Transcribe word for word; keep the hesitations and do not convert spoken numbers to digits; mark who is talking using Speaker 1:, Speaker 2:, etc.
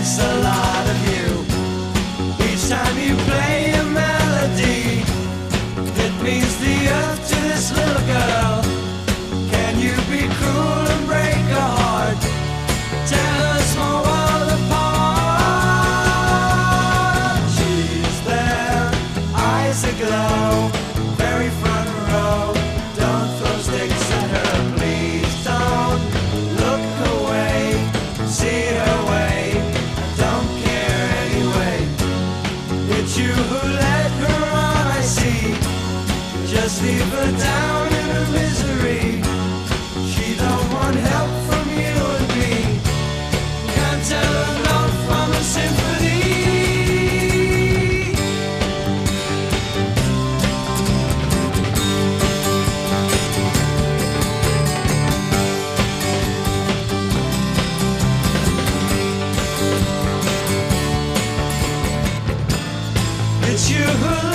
Speaker 1: thinks a lot of you. Each time you play a melody, it means the earth to this little girl. Can you be cruel and break her heart? Tear her small world apart. She's there, eyes aglow, very front row. Don't throw sticks at her, please don't look away. See her way, don't care anyway. It's you who let her on, I see. Just leave her down in her misery. She don't want help from you and me. Can't tell a note from a symphony. It's you who